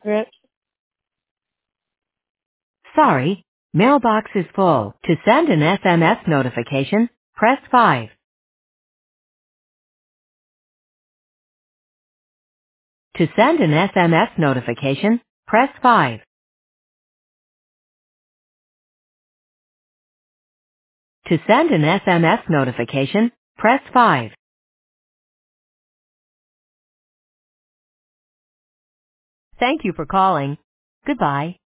Rich. Sorry, mailbox is full. To send an SMS notification, press 5. To send an SMS notification, press 5. To send an SMS notification, press 5. Thank you for calling. Goodbye.